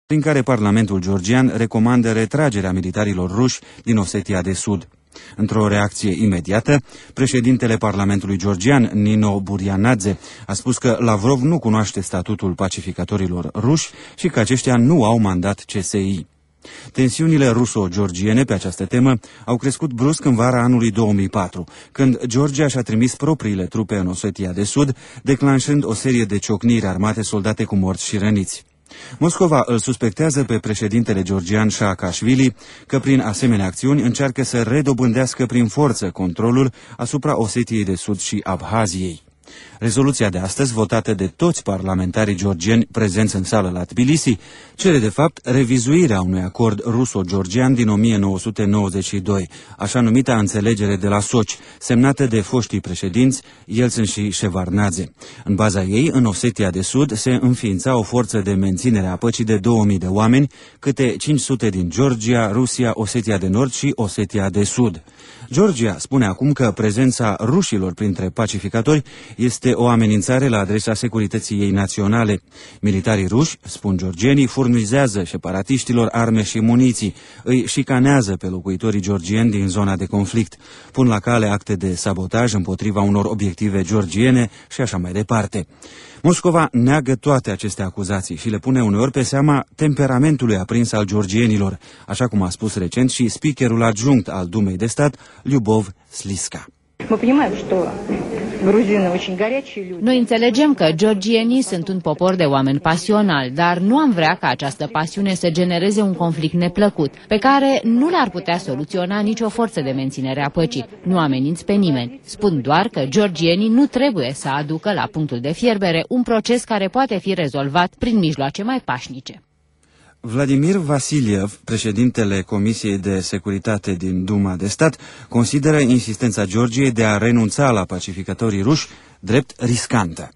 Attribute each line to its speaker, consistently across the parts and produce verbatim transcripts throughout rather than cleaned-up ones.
Speaker 1: prin care Parlamentul georgian recomandă retragerea militarilor ruși din Osetia de Sud. Într-o reacție imediată, președintele Parlamentului georgian, Nino Burianadze, a spus că Lavrov nu cunoaște statutul pacificatorilor ruși și că aceștia nu au mandat C S I. Tensiunile ruso-georgiene pe această temă au crescut brusc în vara anului două mii patru, când Georgia și-a trimis propriile trupe în Osetia de Sud, declanșând o serie de ciocniri armate soldate cu morți și răniți. Moscova îl suspectează pe președintele georgian Saakashvili că prin asemenea acțiuni încearcă să redobândească prin forță controlul asupra Osetiei de Sud și Abhaziei. Rezoluția de astăzi, votată de toți parlamentarii georgieni prezenți în sală la Tbilisi, cere de fapt revizuirea unui acord ruso-georgian din o mie nouă sute nouăzeci și doi, așa numita înțelegere de la Sochi, semnată de foștii președinți Yeltsin și Shevardnadze. În baza ei, în Osetia de Sud se înființa o forță de menținere a păcii de două mii de oameni, câte cinci sute din Georgia, Rusia, Osetia de Nord și Osetia de Sud. Georgia spune acum că prezența rușilor printre pacificatori este o amenințare la adresa securității ei naționale. Militarii ruși, spun georgienii, furnizează separatiștilor arme și muniții, îi șicanează pe locuitorii georgieni din zona de conflict, pun la cale acte de sabotaj împotriva unor obiective georgiene și așa mai departe. Moscova neagă toate aceste acuzații și le pune uneori pe seama temperamentului aprins al georgienilor, așa cum a spus recent și speakerul adjunct al Dumei de Stat, Lyubov Sliska.
Speaker 2: Noi înțelegem că georgienii sunt un popor de oameni pasionali, dar nu am vrea ca această pasiune să genereze un conflict neplăcut, pe care nu l-ar putea soluționa nicio forță de menținere a păcii. Nu ameninț pe nimeni. Spun doar că georgienii nu trebuie să aducă la punctul de fierbere un proces care poate fi rezolvat prin mijloace mai pașnice.
Speaker 1: Vladimir Vasiliev, președintele Comisiei de Securitate din Duma de Stat, consideră insistența Georgiei de a renunța la pacificatorii ruși drept riscantă.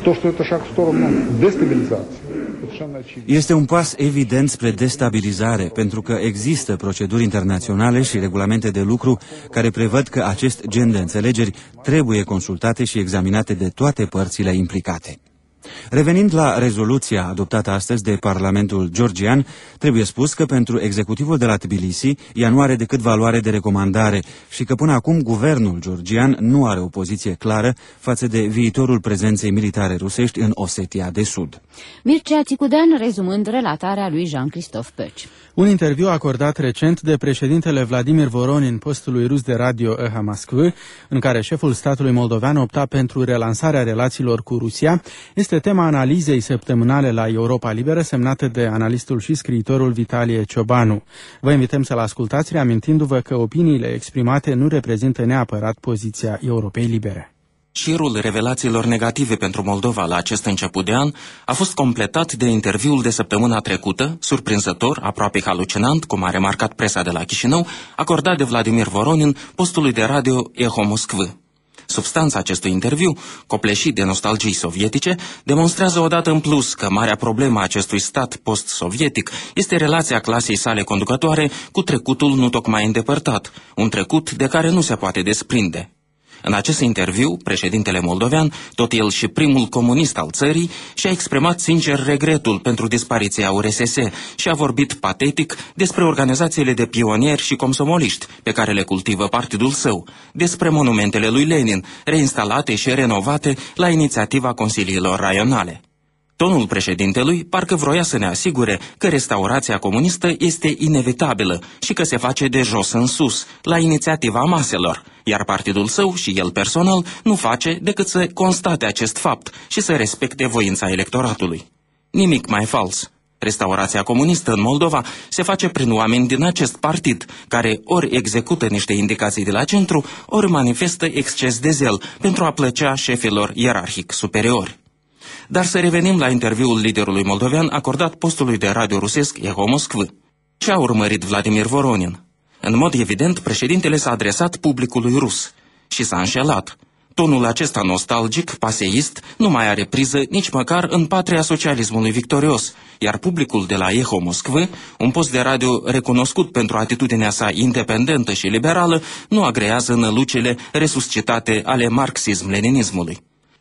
Speaker 1: Este un pas evident spre destabilizare, pentru că există proceduri internaționale și regulamente de lucru care prevăd că acest gen de înțelegeri trebuie consultate și examinate de toate părțile implicate. Revenind la rezoluția adoptată astăzi de Parlamentul georgian, trebuie spus că pentru executivul de la Tbilisi ea nu are decât valoare de recomandare și că până acum guvernul georgian nu are o poziție clară față de viitorul prezenței militare rusești în Osetia de Sud.
Speaker 2: Mircea Țicudean rezumând relatarea lui Jean-Christophe Păci.
Speaker 3: Un interviu acordat recent de președintele Vladimir Voronin postului rus de radio E H Moskvă, în care șeful statului moldovean opta pentru relansarea relațiilor cu Rusia, este tema analizei săptămânale la Europa Liberă, semnată de analistul și scriitorul Vitalie Ciobanu. Vă invităm să-l ascultați, reamintindu-vă că opiniile exprimate nu reprezintă neapărat poziția Europei Libere.
Speaker 4: Șirul revelațiilor negative pentru Moldova la acest început de an a fost completat de interviul de săptămâna trecută, surprinzător, aproape halucinant, cum a remarcat presa de la Chișinău, acordat de Vladimir Voronin postului de radio Eho Moskvă. Substanța acestui interviu, copleșit de nostalgii sovietice, demonstrează odată în plus că marea problemă a acestui stat post-sovietic este relația clasei sale conducătoare cu trecutul nu tocmai îndepărtat, un trecut de care nu se poate desprinde. În acest interviu, președintele moldovean, tot el și primul comunist al țării, și-a exprimat sincer regretul pentru dispariția U R S S și a vorbit patetic despre organizațiile de pionieri și comsomoliști pe care le cultivă partidul său, despre monumentele lui Lenin, reinstalate și renovate la inițiativa consiliilor raionale. Tonul președintelui parcă vroia să ne asigure că restaurația comunistă este inevitabilă și că se face de jos în sus, la inițiativa maselor, iar partidul său și el personal nu face decât să constate acest fapt și să respecte voința electoratului. Nimic mai fals. Restaurația comunistă în Moldova se face prin oameni din acest partid, care ori execută niște indicații de la centru, ori manifestă exces de zel pentru a plăcea șefilor ierarhic superiori. Dar să revenim la interviul liderului moldovean acordat postului de radio rusesc Eho Moskvă. Ce a urmărit Vladimir Voronin? În mod evident, președintele s-a adresat publicului rus și s-a înșelat. Tonul acesta nostalgic, paseist, nu mai are priză nici măcar în patria socialismului victorios, iar publicul de la Eho Moskvă, un post de radio recunoscut pentru atitudinea sa independentă și liberală, nu agrează nălucile resuscitate ale marxism-leninismului.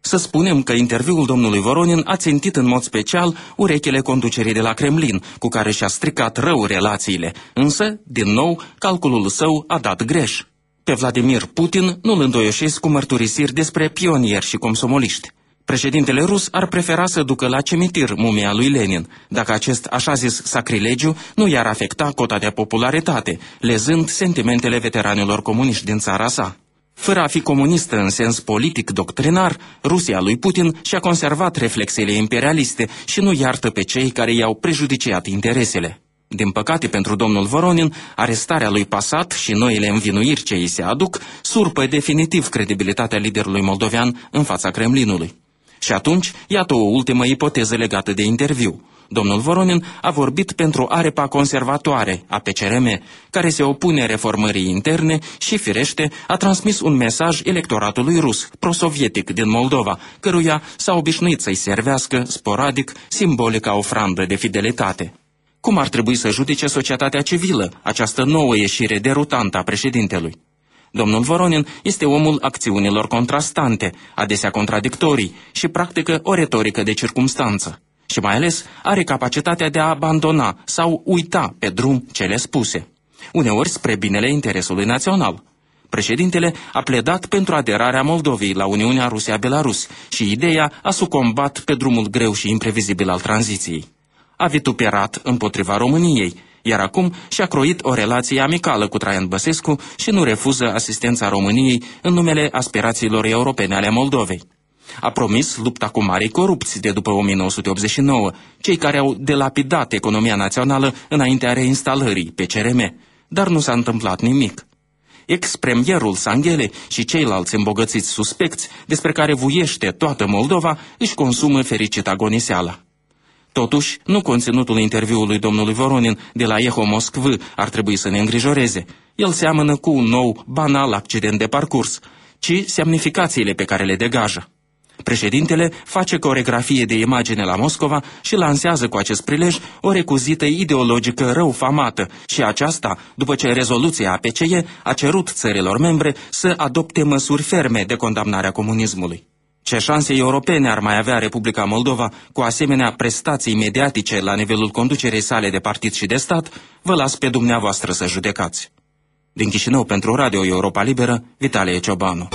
Speaker 4: Să spunem că interviul domnului Voronin a țintit în mod special urechile conducerii de la Kremlin, cu care și-a stricat rău relațiile, însă, din nou, calculul său a dat greș. Pe Vladimir Putin nu-l îndoioșesc cu mărturisiri despre pionieri și comsomoliști. Președintele rus ar prefera să ducă la cimitir mumia lui Lenin, dacă acest așa-zis sacrilegiu nu i-ar afecta cota de popularitate, lezând sentimentele veteranilor comuniști din țara sa. Fără a fi comunistă în sens politic doctrinar, Rusia lui Putin și-a conservat reflexele imperialiste și nu iartă pe cei care i-au prejudiciat interesele. Din păcate pentru domnul Voronin, arestarea lui Pasat și noile învinuiri ce îi se aduc surpă definitiv credibilitatea liderului moldovean în fața Kremlinului. Și atunci, iată o ultimă ipoteză legată de interviu. Domnul Voronin a vorbit pentru arepa conservatoare a P C R M, care se opune reformării interne și, firește, a transmis un mesaj electoratului rus, prosovietic din Moldova, căruia s-a obișnuit să-i servească, sporadic, simbolica ofrandă de fidelitate. Cum ar trebui să judece societatea civilă această nouă ieșire derutantă a președintelui? Domnul Voronin este omul acțiunilor contrastante, adesea contradictorii, și practică o retorică de circumstanță. Și mai ales are capacitatea de a abandona sau uita pe drum cele spuse, uneori spre binele interesului național. Președintele a pledat pentru aderarea Moldovei la Uniunea Rusia-Belarus și ideea a sucombat pe drumul greu și imprevizibil al tranziției. A vituperat împotriva României, iar acum și-a croit o relație amicală cu Traian Băsescu și nu refuză asistența României în numele aspirațiilor europene ale Moldovei. A promis lupta cu marii corupți de după o mie nouă sute optzeci și nouă, cei care au delapidat economia națională înaintea reinstalării P C R M, dar nu s-a întâmplat nimic. Ex-premierul Sanghele și ceilalți îmbogățiți suspecți, despre care vuiește toată Moldova, își consumă fericit agoniseala. Totuși, nu conținutul interviului domnului Voronin de la Echo Moskvă ar trebui să ne îngrijoreze. El seamănă cu un nou, banal accident de parcurs, ci semnificațiile pe care le degajă. Președintele face coregrafie de imagine la Moscova și lansează cu acest prilej o recuzită ideologică răufamată și aceasta după ce rezoluția A P C E a cerut țărilor membre să adopte măsuri ferme de condamnare a comunismului. Ce șanse europene ar mai avea Republica Moldova cu asemenea prestații mediatice la nivelul conducerii sale de partid și de stat, vă las pe dumneavoastră să judecați. Din Chișinău pentru Radio Europa Liberă, Vitalie Ciobanu.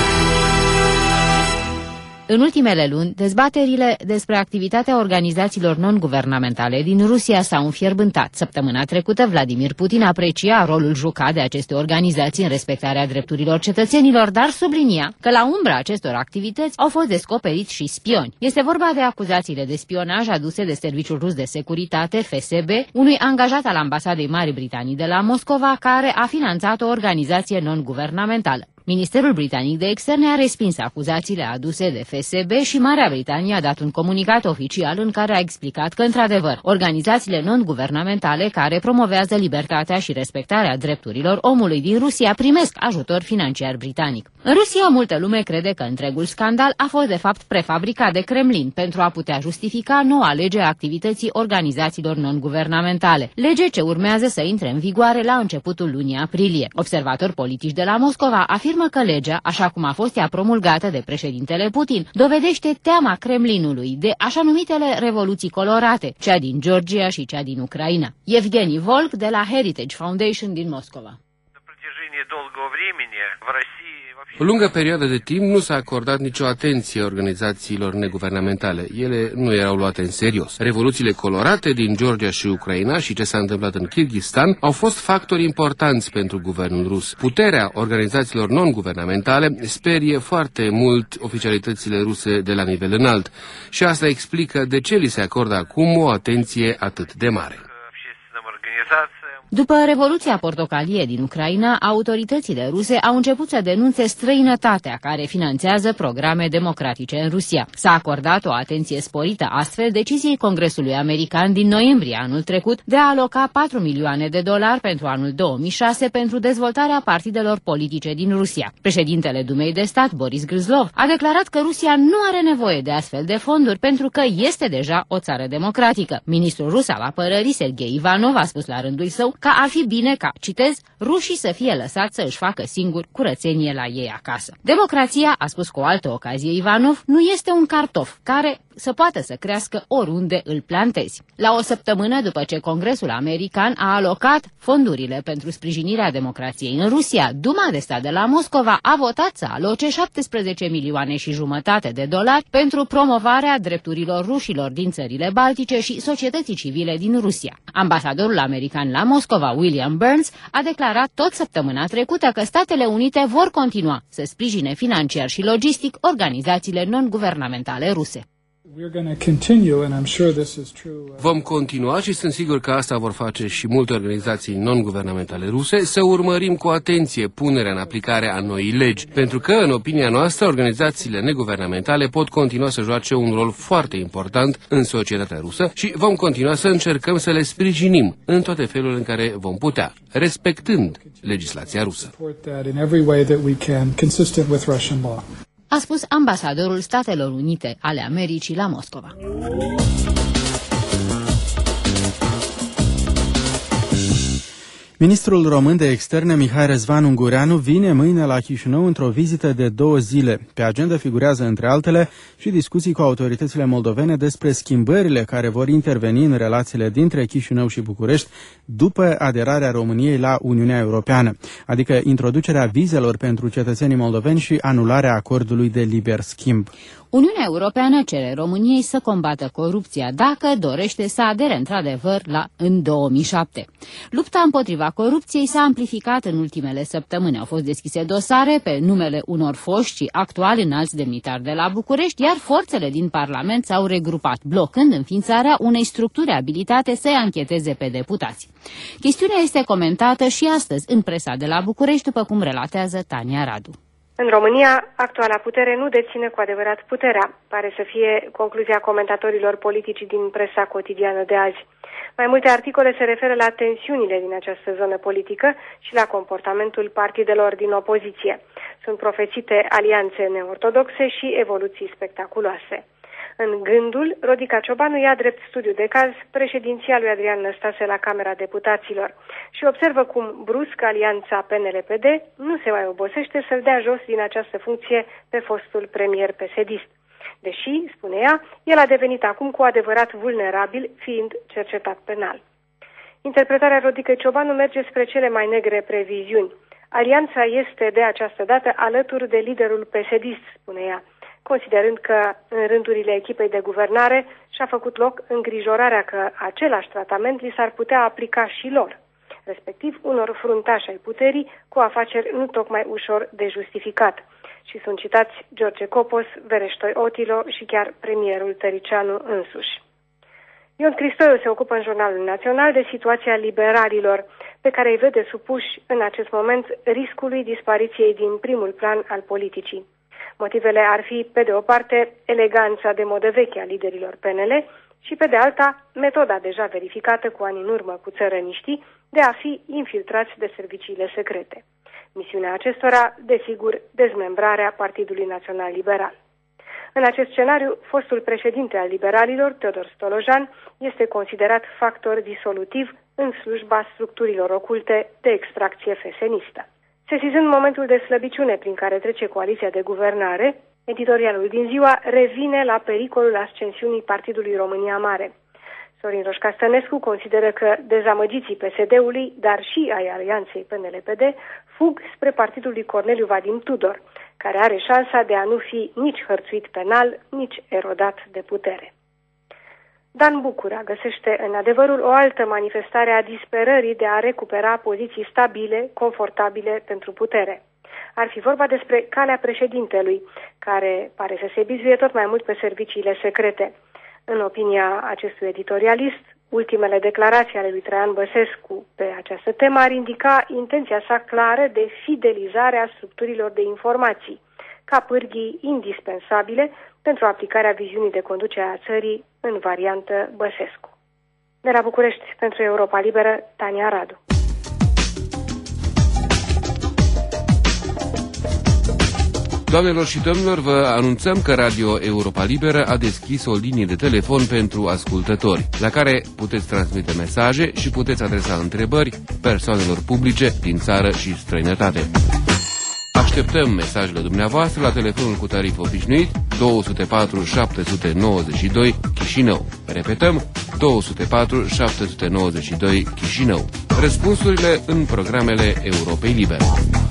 Speaker 2: În ultimele luni, dezbaterile despre activitatea organizațiilor non-guvernamentale din Rusia s-au înfierbântat. Săptămâna trecută, Vladimir Putin aprecia rolul jucat de aceste organizații în respectarea drepturilor cetățenilor, dar sublinia că la umbra acestor activități au fost descoperiți și spioni. Este vorba de acuzațiile de spionaj aduse de Serviciul Rus de Securitate, F S B, unui angajat al Ambasadei Marii Britanii de la Moscova, care a finanțat o organizație non-guvernamentală. Ministerul Britanic de Externe a respins acuzațiile aduse de F S B și Marea Britanie a dat un comunicat oficial în care a explicat că, într-adevăr, organizațiile non-guvernamentale care promovează libertatea și respectarea drepturilor omului din Rusia primesc ajutor financiar britanic. În Rusia, multă lume crede că întregul scandal a fost de fapt prefabricat de Kremlin pentru a putea justifica noua lege a activității organizațiilor non-guvernamentale, lege ce urmează să intre în vigoare la începutul lunii aprilie. Observatori politici de la Moscova afirmă că legea, așa cum a fost ea promulgată de președintele Putin, dovedește teama Kremlinului de așa numitele revoluții colorate, cea din Georgia și cea din Ucraina. Evgeni Volk de la Heritage Foundation din Moscova.
Speaker 5: O lungă perioadă de timp nu s-a acordat nicio atenție organizațiilor neguvernamentale. Ele nu erau luate în serios. Revoluțiile colorate din Georgia și Ucraina și ce s-a întâmplat în Kirghistan au fost factori importanți pentru guvernul rus. Puterea organizațiilor non-guvernamentale sperie foarte mult oficialitățile ruse de la nivel înalt și asta explică de ce li se acordă acum o atenție atât de mare.
Speaker 2: După Revoluția Portocalie din Ucraina, autoritățile ruse au început să denunțe străinătatea care finanțează programe democratice în Rusia. S-a acordat o atenție sporită astfel deciziei Congresului American din noiembrie anul trecut de a aloca patru milioane de dolari pentru anul două mii șase pentru dezvoltarea partidelor politice din Rusia. Președintele Dumei de Stat, Boris Gryzlov, a declarat că Rusia nu are nevoie de astfel de fonduri pentru că este deja o țară democratică. Ministrul rus al apărării, Sergei Ivanov, a spus la rândul său că ar fi bine ca, citez, rușii să fie lăsați să își facă singuri curățenie la ei acasă. Democrația, a spus cu o altă ocazie Ivanov, nu este un cartof care să poată să crească oriunde îl plantezi. La o săptămână după ce Congresul American a alocat fondurile pentru sprijinirea democrației în Rusia, Duma de stat de la Moscova a votat să aloce șaptesprezece milioane și jumătate de dolari pentru promovarea drepturilor rușilor din țările baltice și societății civile din Rusia. Ambasadorul american la Moscova, William Burns, a declarat tot săptămâna trecută că Statele Unite vor continua să sprijine financiar și logistic organizațiile non-guvernamentale ruse.
Speaker 5: Vom continua și sunt sigur că asta vor face și multe organizații non-guvernamentale ruse, să urmărim cu atenție punerea în aplicare a noii legi, pentru că, în opinia noastră, organizațiile neguvernamentale pot continua să joace un rol foarte important în societatea rusă și vom continua să încercăm să le sprijinim în toate felurile în care vom putea, respectând legislația rusă.
Speaker 2: A spus ambasadorul Statelor Unite ale Americii la Moscova.
Speaker 3: Ministrul român de externe Mihai Răzvan Ungureanu vine mâine la Chișinău într-o vizită de două zile. Pe agenda figurează, între altele, și discuții cu autoritățile moldovene despre schimbările care vor interveni în relațiile dintre Chișinău și București după aderarea României la Uniunea Europeană, adică introducerea vizelor pentru cetățenii moldoveni și anularea acordului de liber schimb.
Speaker 2: Uniunea Europeană cere României să combată corupția dacă dorește să adere într-adevăr la în două mii șapte. Lupta împotriva corupției s-a amplificat în ultimele săptămâni. Au fost deschise dosare pe numele unor foști și actuali înalți demnitari de la București, iar forțele din Parlament s-au regrupat, blocând înființarea unei structuri abilitate să ancheteze pe deputați. Chestiunea este comentată și astăzi în presa de la București, după cum relatează Tania Radu.
Speaker 6: În România, actuala putere nu deține cu adevărat puterea, pare să fie concluzia comentatorilor politici din presa cotidiană de azi. Mai multe articole se referă la tensiunile din această zonă politică și la comportamentul partidelor din opoziție. Sunt profețite alianțe neortodoxe și evoluții spectaculoase. În Gândul, Rodica Ciobanu ia drept studiu de caz președinția lui Adrian Năstase la Camera Deputaților și observă cum brusc alianța P N L P D nu se mai obosește să-l dea jos din această funcție pe fostul premier P S D-ist. Deși, spune ea, el a devenit acum cu adevărat vulnerabil, fiind cercetat penal. Interpretarea Rodicăi Ciobanu merge spre cele mai negre previziuni. Alianța este de această dată alături de liderul P S D-ist, spune ea, considerând că în rândurile echipei de guvernare și-a făcut loc îngrijorarea că același tratament li s-ar putea aplica și lor, respectiv unor fruntași ai puterii cu afaceri nu tocmai ușor de justificat. Și sunt citați George Copos, Vereștoi Otilo și chiar premierul Tăricianu însuși. Ion Cristoiu se ocupă în Jurnalul Național de situația liberalilor, pe care îi vede supuși în acest moment riscului dispariției din primul plan al politicii. Motivele ar fi, pe de o parte, eleganța de modă veche a liderilor P N L și, pe de alta, metoda deja verificată cu ani în urmă cu țărăniștii de a fi infiltrați de serviciile secrete. Misiunea acestora, desigur, dezmembrarea Partidului Național Liberal. În acest scenariu, fostul președinte al liberalilor, Teodor Stolojan, este considerat factor disolutiv în slujba structurilor oculte de extracție fesenistă. Sesizând momentul de slăbiciune prin care trece coaliția de guvernare, editorialul din ziua revine la pericolul ascensiunii Partidului România Mare. Sorin Roșca Stănescu consideră că dezamăgiții P S D-ului, dar și ai alianței P N L P D, fug spre partidul lui Corneliu Vadim Tudor, care are șansa de a nu fi nici hărțuit penal, nici erodat de putere. Dan Bucura găsește în adevărul o altă manifestare a disperării de a recupera poziții stabile, confortabile pentru putere. Ar fi vorba despre calea președintelui, care pare să se bizuie tot mai mult pe serviciile secrete. În opinia acestui editorialist, ultimele declarații ale lui Traian Băsescu pe această temă ar indica intenția sa clară de fidelizare a structurilor de informații, ca pârghii indispensabile pentru aplicarea viziunii de conducere a țării în variantă Băsescu. De la București, pentru Europa Liberă, Tania Radu.
Speaker 5: Doamnelor și domnilor, vă anunțăm că Radio Europa Liberă a deschis o linie de telefon pentru ascultători, la care puteți transmite mesaje și puteți adresa întrebări persoanelor publice din țară și străinătate. Așteptăm mesajele dumneavoastră la telefonul cu tarif obișnuit două zero patru șapte nouă doi Chișinău. Repetăm, două zero patru șapte nouă doi Chișinău. Răspunsurile în programele Europei Libere.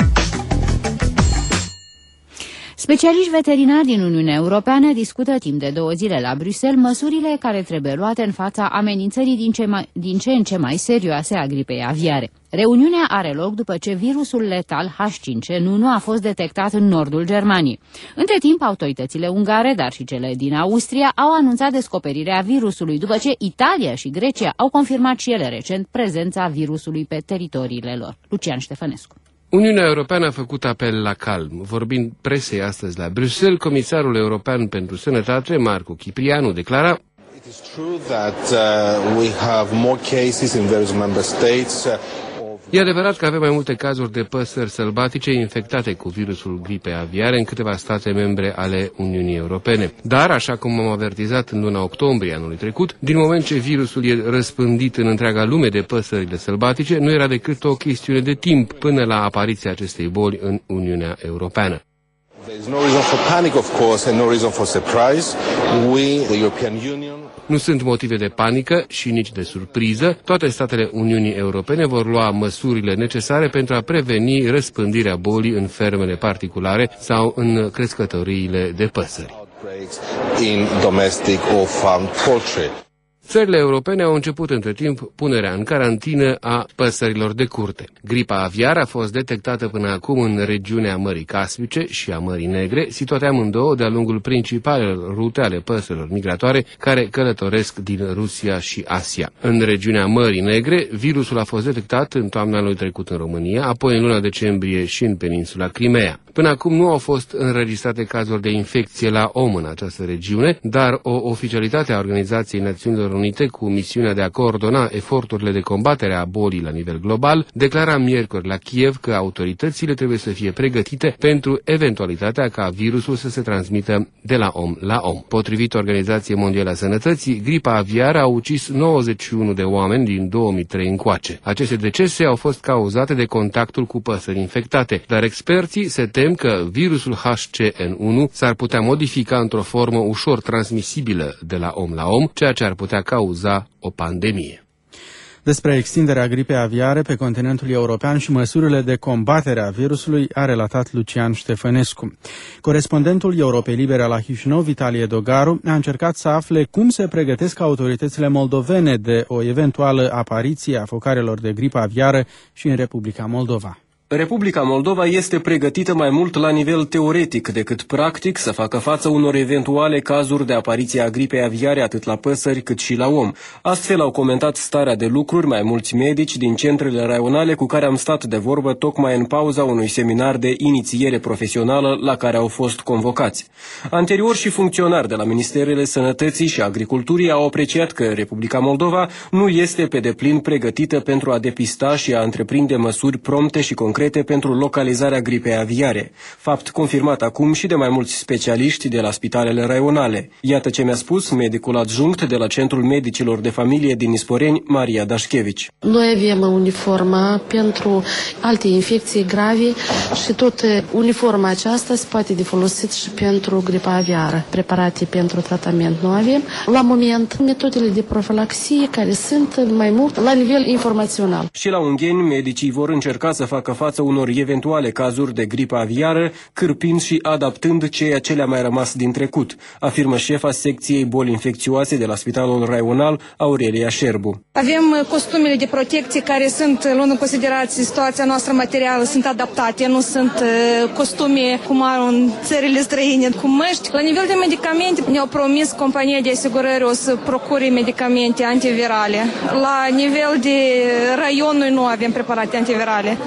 Speaker 2: Specialiști veterinari din Uniunea Europeană discută timp de două zile la Bruxelles măsurile care trebuie luate în fața amenințării din ce, mai, din ce în ce mai serioase a gripei aviare. Reuniunea are loc după ce virusul letal H cinci N unu a fost detectat în nordul Germaniei. Între timp, autoritățile ungare, dar și cele din Austria, au anunțat descoperirea virusului, după ce Italia și Grecia au confirmat și ele recent prezența virusului pe teritoriile lor. Lucian Ștefănescu.
Speaker 5: Uniunea Europeană a făcut apel la calm. Vorbind presei astăzi la Bruxelles, Comisarul European pentru Sănătate, Marco Ciprianu, declara:
Speaker 7: It is true that uh, we have more cases in various member states. Uh,
Speaker 5: E adevărat că avem mai multe cazuri de păsări sălbatice infectate cu virusul gripei aviare în câteva state membre ale Uniunii Europene. Dar, așa cum am avertizat în luna octombrie anului trecut, din moment ce virusul e răspândit în întreaga lume de păsările sălbatice, nu era decât o chestiune de timp până la apariția acestei boli în Uniunea Europeană.
Speaker 7: There is no reason for panic, of course, and no reason for surprise. We, the European Union,
Speaker 5: Nu sunt motive de panică și nici de surpriză. Toate statele Uniunii Europene vor lua măsurile necesare pentru a preveni răspândirea bolii în fermele particulare sau în crescătoriile de păsări.
Speaker 7: in domestic or farmed poultry.
Speaker 5: Țările europene au început între timp punerea în carantină a păsărilor de curte. Gripa aviară a fost detectată până acum în regiunea Mării Caspice și a Mării Negre, situate amândouă de-a lungul principalelor rute ale păsărilor migratoare care călătoresc din Rusia și Asia. În regiunea Mării Negre, virusul a fost detectat în toamna anului trecut în România, apoi în luna decembrie și în peninsula Crimea. Până acum nu au fost înregistrate cazuri de infecție la om în această regiune, dar o oficialitate a Organizației Națiunilor Unite cu misiunea de a coordona eforturile de combatere a bolii la nivel global declara miercuri la Kiev că autoritățile trebuie să fie pregătite pentru eventualitatea ca virusul să se transmită de la om la om. Potrivit Organizației Mondiale a Sănătății, gripa aviară a ucis nouăzeci și unu de oameni din două mii trei încoace. Aceste decese au fost cauzate de contactul cu păsări infectate, dar experții se tem că virusul H C N unu s-ar putea modifica într-o formă ușor transmisibilă de la om la om, ceea ce ar putea cauza o pandemie.
Speaker 3: Despre extinderea gripei aviare pe continentul european și măsurile de combatere a virusului a relatat Lucian Ștefănescu. Corespondentul Europei Libere la Chișinău, Vitalie Dogaru, a încercat să afle cum se pregătesc autoritățile moldovene de o eventuală apariție a focarelor de gripă aviară și în Republica Moldova.
Speaker 8: Republica Moldova este pregătită mai mult la nivel teoretic decât practic să facă față unor eventuale cazuri de apariție a gripei aviare atât la păsări cât și la om. Astfel au comentat starea de lucruri mai mulți medici din centrele raionale cu care am stat de vorbă tocmai în pauza unui seminar de inițiere profesională la care au fost convocați. Anterior și funcționari de la Ministerele Sănătății și Agriculturii au apreciat că Republica Moldova nu este pe deplin pregătită pentru a depista și a întreprinde măsuri prompte și concrete pentru localizarea gripei aviare, fapt confirmat acum și de mai mulți specialiști de la spitalele raionale. Iată ce mi-a spus medicul adjunct de la Centrul Medicilor de Familie din Isporeni, Maria Dașchevici.
Speaker 9: Noi avem uniformă pentru alte infecții grave și tot uniforma aceasta se poate de folosit și pentru gripa aviară. Preparate pentru tratament nu avem. La moment, metodele de profilaxie care sunt mai mult la nivel informațional.
Speaker 8: Și la Ungheni, medicii vor încerca să facă față unor eventuale cazuri de gripă aviară, cârpind și adaptând ceea ce le-a mai rămas din trecut, afirmă șefa secției boli infecțioase de la Spitalul Raional, Aurelia Șerbu.
Speaker 10: Avem costumele de protecție care sunt, luând în considerație situația noastră materială, sunt adaptate, nu sunt costume cum au în țările străine, cu măști. La nivel de medicamente, ne-au promis compania de asigurări o să procure medicamente antivirale. La nivel de raion, noi nu avem preparate antivirale și în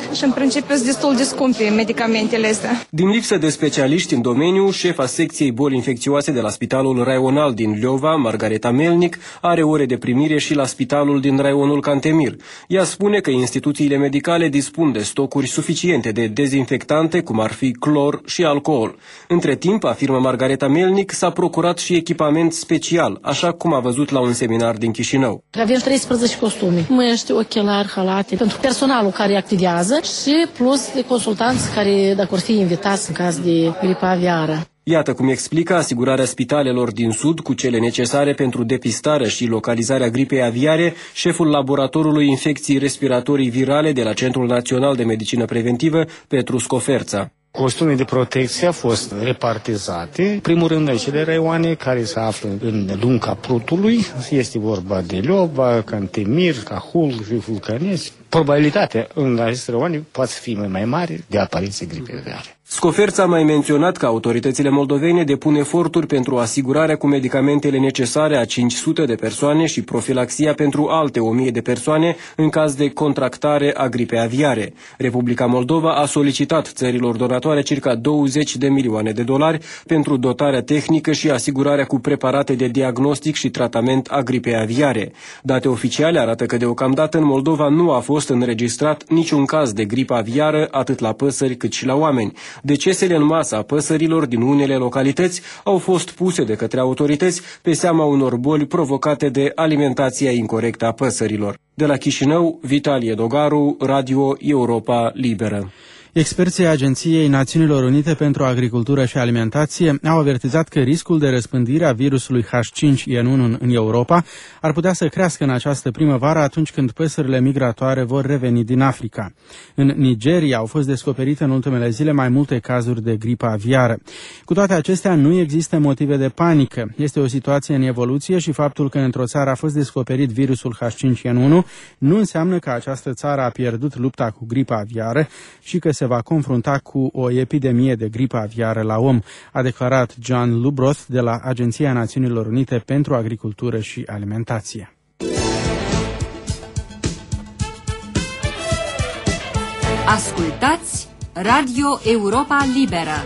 Speaker 10: principiu sunt destul de scumpe medicamentele astea.
Speaker 8: Din lipsă de specialiști în domeniu, șefa secției boli infecțioase de la Spitalul Raional din Liova, Margareta Melnic, are ore de primire și la spitalul din raionul Cantemir. Ea spune că instituțiile medicale dispun de stocuri suficiente de dezinfectante, cum ar fi clor și alcool. Între timp, afirmă Margareta Melnic, s-a procurat și echipament special, așa cum a văzut la un seminar din Chișinău.
Speaker 9: Avem treisprezece costume, măști, ochelari, halate, pentru personalul care activează și plus de consultanți care, dacă vor fi invitați în caz de gripă aviară.
Speaker 8: Iată cum explică asigurarea spitalelor din Sud cu cele necesare pentru depistarea și localizarea gripei aviare, șeful laboratorului infecții respiratorii virale de la Centrul Național de Medicină Preventivă, Petru Scoferța.
Speaker 11: Costume de protecție au fost repartizate. În primul rând, acele raioane care se află în lunga Prutului, este vorba de Liova, Cantemir, Cahul, Vârful Cănești. Probabilitatea în aceste raioane poate fi mai mare de apariție gripei aviare.
Speaker 8: Scoferța a mai menționat că autoritățile moldovene depun eforturi pentru asigurarea cu medicamentele necesare a cinci sute de persoane și profilaxia pentru alte o mie de persoane în caz de contractare a gripei aviare. Republica Moldova a solicitat țărilor donatoare circa douăzeci de milioane de dolari pentru dotarea tehnică și asigurarea cu preparate de diagnostic și tratament a gripei aviare. Date oficiale arată că deocamdată în Moldova nu a fost înregistrat niciun caz de gripă aviară atât la păsări cât și la oameni. Decesele în masă a păsărilor din unele localități au fost puse de către autorități pe seama unor boli provocate de alimentația incorectă a păsărilor. De la Chișinău, Vitalie Dogaru, Radio Europa Liberă.
Speaker 3: Experții Agenției Națiunilor Unite pentru Agricultură și Alimentație au avertizat că riscul de răspândire a virusului H cinci N unu în Europa ar putea să crească în această primăvară atunci când păsările migratoare vor reveni din Africa. În Nigeria au fost descoperite în ultimele zile mai multe cazuri de gripă aviară. Cu toate acestea, nu există motive de panică. Este o situație în evoluție și faptul că într-o țară a fost descoperit virusul H cinci N unu nu înseamnă că această țară a pierdut lupta cu gripa aviară și că se va confrunta cu o epidemie de gripă aviară la om, a declarat John Lubroth de la Agenția Națiunilor Unite pentru Agricultură și Alimentație.
Speaker 12: Ascultați Radio Europa Liberă.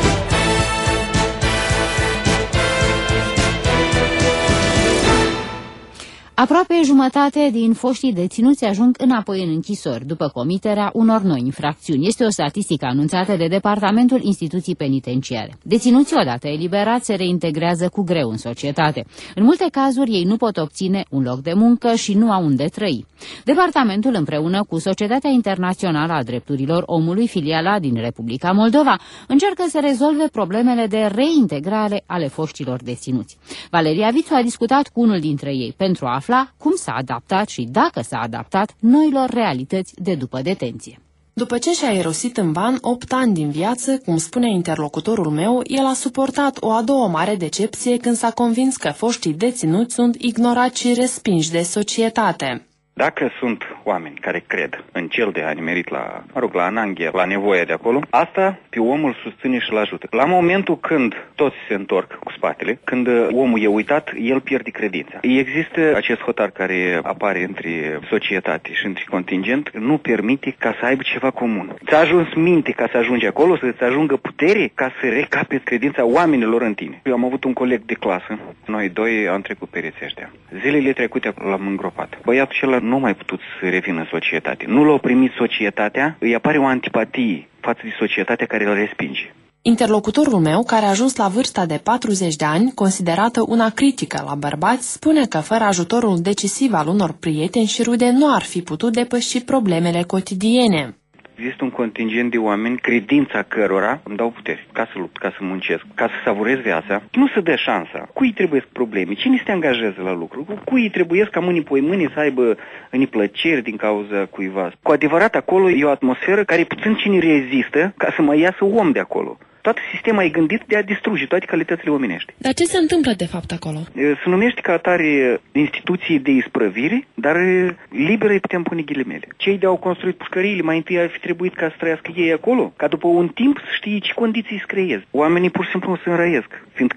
Speaker 2: Aproape jumătate din foștii deținuți ajung înapoi în închisori după comiterea unor noi infracțiuni. Este o statistică anunțată de Departamentul Instituții Penitenciare. Deținuții odată eliberați se reintegrează cu greu în societate. În multe cazuri ei nu pot obține un loc de muncă și nu au unde trăi. Departamentul împreună cu Societatea Internațională a Drepturilor Omului, filiala din Republica Moldova, încearcă să rezolve problemele de reintegrare ale foștilor deținuți. Valeria Vițu a discutat cu unul dintre ei pentru a afla cum s-a adaptat și dacă s-a adaptat noilor realități de după detenție.
Speaker 13: După ce și-a irosit în ban opt ani din viață, cum spune interlocutorul meu, el a suportat o a doua mare decepție când s-a convins că foștii deținuți sunt ignorați și respinși de societate.
Speaker 14: Dacă sunt oameni care cred în cel de a nimerit la, mă rog, la ananghie, la nevoia de acolo, asta pe omul susține și îl ajută. La momentul când toți se întorc cu spatele, când omul e uitat, el pierde credința. Există acest hotar care apare între societate și între contingent, nu permite ca să aibă ceva comun. Ți-a ajuns minte ca să ajungi acolo, să-ți ajungă putere ca să recapeți credința oamenilor în tine. Eu am avut un coleg de clasă, noi doi am trecut pereții ăștia. Zilele trecute l-am îngropat. Băiatul acela nu mai putut să revină în societate. Nu l-a primit societatea, îi apare o antipatie față de societatea care îl respinge.
Speaker 13: Interlocutorul meu, care a ajuns la vârsta de patruzeci de ani, considerată una critică la bărbați, spune că fără ajutorul decisiv al unor prieteni și rude nu ar fi putut depăși problemele cotidiene.
Speaker 14: Există un contingent de oameni, credința cărora îmi dau putere ca să lupt, ca să muncesc, ca să savurez viața. Nu se dă șansa. Cui trebuie probleme? Cine se angajează la lucru? Cui trebuie ca mâine poi mâine să aibă neplăceri din cauza cuiva? Cu adevărat, acolo e o atmosferă care puțin cine rezistă ca să mai iasă om de acolo. Tot sistemul e gândit de a distruge toate calitățile omenești.
Speaker 13: Dar ce se întâmplă de fapt acolo?
Speaker 14: Se numește ca atare instituții de isprăvire, dar liberă îi putem pune ghilimele. Cei de au construit pușcăriile mai întâi ar fi trebuit ca să trăiască ei acolo, ca după un timp să știe ce condiții îi creez. Oamenii pur și simplu se înrăiesc, fiindcă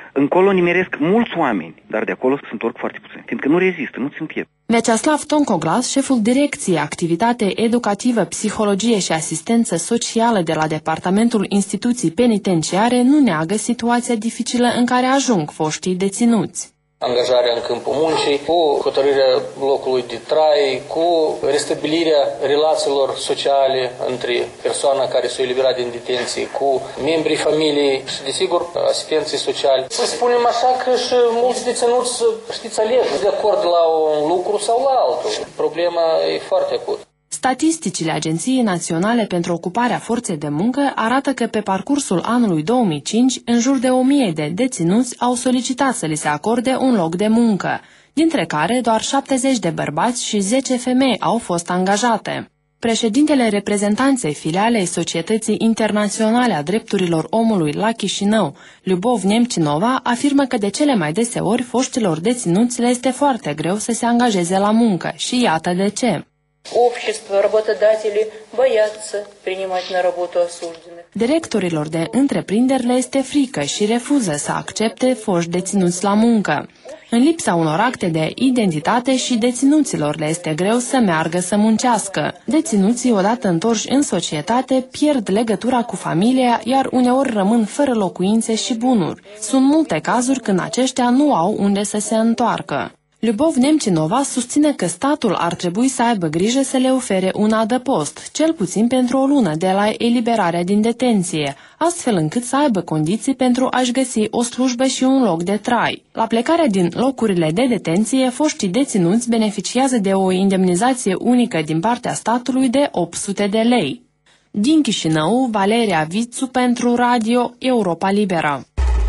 Speaker 14: Încolo nimeresc mulți oameni, dar de acolo se întorc foarte puțini, fiindcă nu rezistă, nu țin piept.
Speaker 13: Vyacheslav Toncoglas, șeful direcției Activitate Educativă, Psihologie și Asistență Socială de la Departamentul Instituții Penitenciare, nu neagă situația dificilă în care ajung foștii deținuți.
Speaker 15: Angajarea în câmpul muncii, cu hotărârea locului de trai, cu restabilirea relațiilor sociale între persoana care s-a eliberat din detenție, cu membrii familiei și, desigur, asistenții sociali. Să spunem așa că și mulți deținuți, știți, aleg de acord la un lucru sau la altul. Problema e foarte acută.
Speaker 13: Statisticile Agenției Naționale pentru Ocuparea Forței de Muncă arată că pe parcursul anului două mii cinci, în jur de o mie de deținuți au solicitat să li se acorde un loc de muncă, dintre care doar șaptezeci de bărbați și zece femei au fost angajate. Președintele reprezentanței filialei Societății Internaționale a Drepturilor Omului la Chișinău, Lyubov Nemcinova, afirmă că de cele mai deseori foștilor deținuți le este foarte greu să se angajeze la muncă și iată de ce.
Speaker 16: Общество, работодатели боятся принимать на работу осужденных.
Speaker 13: Directorilor de întreprinderi le este frică și refuză să accepte foști deținuți la muncă. În lipsa unor acte de identitate și deținuților le este greu să meargă să muncească. Deținuții, odată întorși în societate, pierd legătura cu familia, iar uneori rămân fără locuințe și bunuri. Sunt multe cazuri când aceștia nu au unde să se întoarcă. Lyubov Nemcinova susține că statul ar trebui să aibă grijă să le ofere un adăpost, cel puțin pentru o lună de la eliberarea din detenție, astfel încât să aibă condiții pentru a-și găsi o slujbă și un loc de trai. La plecarea din locurile de detenție, foștii deținuți beneficiază de o indemnizație unică din partea statului de opt sute de lei. Din Chișinău, Valeria Vițu pentru Radio Europa Liberă.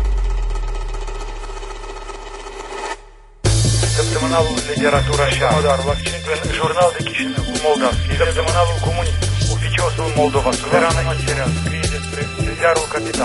Speaker 17: Săptămânalul Literatura și Artă, Jurnal de Chișinău, Moldavski, Săptămânalul Comunist, Oficiosul Moldova Suverană, scrie despre ziarul Capital.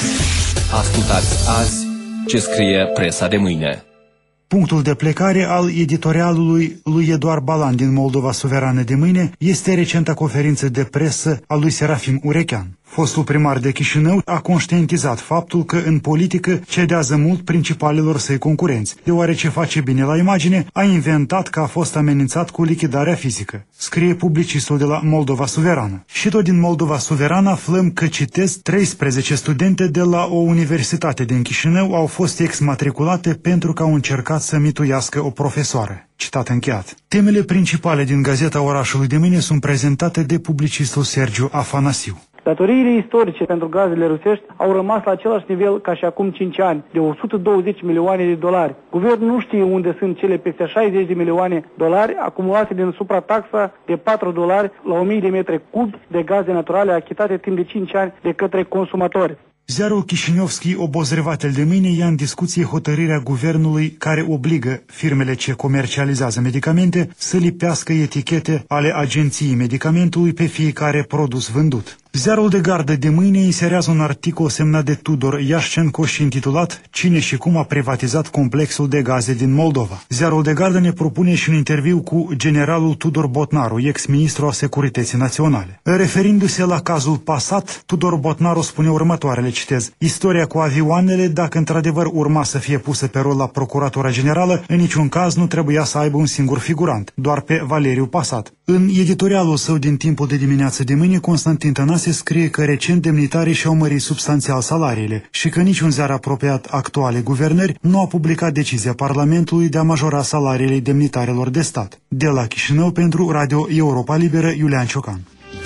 Speaker 18: Ascultați azi ce scrie presa de mâine.
Speaker 19: Punctul de plecare al editorialului lui Eduard Balan din Moldova Suverană de mâine este recenta conferință de presă a lui Serafim Urechean. Fostul primar de Chișinău a conștientizat faptul că în politică cedează mult principalilor săi concurenți, deoarece face bine la imagine, a inventat că a fost amenințat cu lichidarea fizică, scrie publicistul de la Moldova Suverană. Și tot din Moldova Suverană aflăm că, citez, treisprezece studente de la o universitate din Chișinău au fost exmatriculate pentru că au încercat să mituiască o profesoară. Citat încheiat. Temele principale din Gazeta Orașului de mâine sunt prezentate de publicistul Sergiu Afanasiu.
Speaker 20: Datoriile istorice pentru gazele rusești au rămas la același nivel ca și acum cinci ani, de o sută douăzeci milioane de dolari. Guvernul nu știe unde sunt cele peste șaizeci de milioane de dolari acumulate din suprataxa de patru dolari la o mie de metri cubi de gaze naturale achitate timp de cinci ani de către consumatori.
Speaker 19: Ziarul Chișinevski Obozrevatel de mâine ia în discuție hotărârea guvernului care obligă firmele ce comercializează medicamente să lipească etichete ale Agenției Medicamentului pe fiecare produs vândut. Ziarul de Gardă de mâine inserează un articol semnat de Tudor Iașcenco și intitulat Cine și cum a privatizat complexul de gaze din Moldova. Ziarul de Gardă ne propune și un interviu cu generalul Tudor Botnaru, ex-ministru al Securității Naționale. Referindu-se la cazul Passat, Tudor Botnaru spune următoarele, citez: istoria cu avioanele, dacă într-adevăr urma să fie pusă pe rol la Procuratura Generală, în niciun caz nu trebuia să aibă un singur figurant, doar pe Valeriu Passat. În editorialul său din Timpul de dimineață de mâine, Constantin Tănase scrie că recent demnitarii și-au mărit substanțial salariile și că niciun ziar apropiat actuale guvernări nu a publicat decizia Parlamentului de a majora salariile demnitarilor de stat. De la Chișinău pentru Radio Europa Liberă, Iulian Ciocan.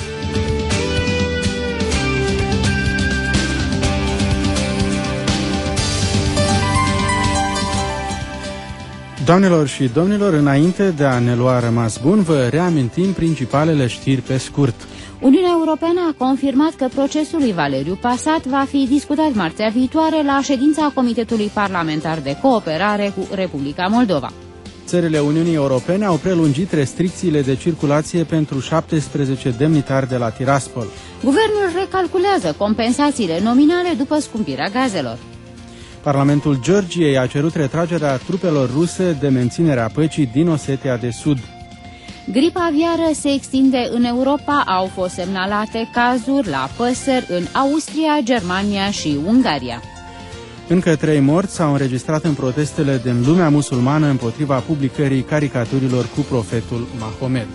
Speaker 3: Doamnelor și domnilor, înainte de a ne lua rămas bun, vă reamintim principalele știri pe scurt.
Speaker 2: Uniunea Europeană a confirmat că procesul lui Valeriu Passat va fi discutat marțea viitoare la ședința Comitetului Parlamentar de Cooperare cu Republica Moldova.
Speaker 3: Țările Uniunii Europene au prelungit restricțiile de circulație pentru șaptesprezece demnitari de la Tiraspol.
Speaker 2: Guvernul recalculează compensațiile nominale după scumpirea gazelor.
Speaker 3: Parlamentul Georgiei a cerut retragerea trupelor ruse de menținere a păcii din Osetia de Sud.
Speaker 2: Gripa aviară se extinde în Europa, au fost semnalate cazuri la păsări în Austria, Germania și Ungaria.
Speaker 3: Încă trei morți s-au înregistrat în protestele din lumea musulmană împotriva publicării caricaturilor cu profetul Mahomed.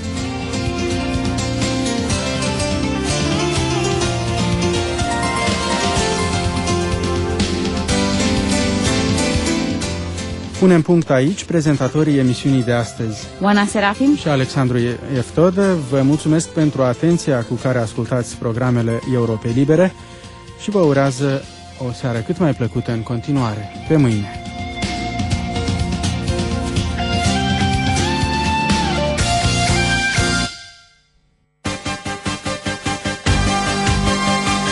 Speaker 3: Punem punct aici prezentatorii emisiunii de astăzi.
Speaker 2: Oana Serafim
Speaker 3: și Alexandru Eftode. Vă mulțumesc pentru atenția cu care ascultați programele Europei Libere și vă urează o seară cât mai plăcută în continuare. Pe mâine!